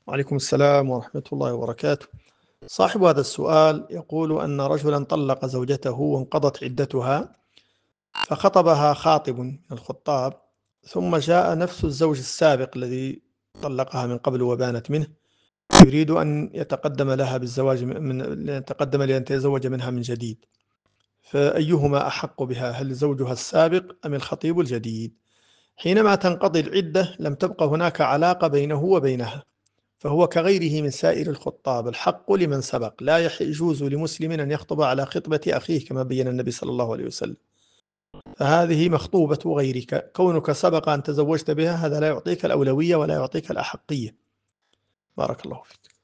وعليكم السلام ورحمة الله وبركاته. صاحب هذا السؤال يقول أن رجلا طلق زوجته وانقضت عدتها، فخطبها خاطب من الخطاب، ثم جاء نفس الزوج السابق الذي طلقها من قبل وبانت منه، يريد أن يتقدم لها بالزواج يتقدم لأن يتزوج منها من جديد، فأيهما أحق بها، هل زوجها السابق أم الخطيب الجديد؟ حينما تنقضي العدة لم تبقى هناك علاقة بينه وبينها، فهو كغيره من سائر الخطاب، الحق لمن سبق، لا يجوز لمسلم أن يخطب على خطبة أخيه كما بين النبي صلى الله عليه وسلم، فهذه مخطوبة غيرك، كونك سبق أن تزوجت بها هذا لا يعطيك الأولوية ولا يعطيك الأحقية. بارك الله فيك.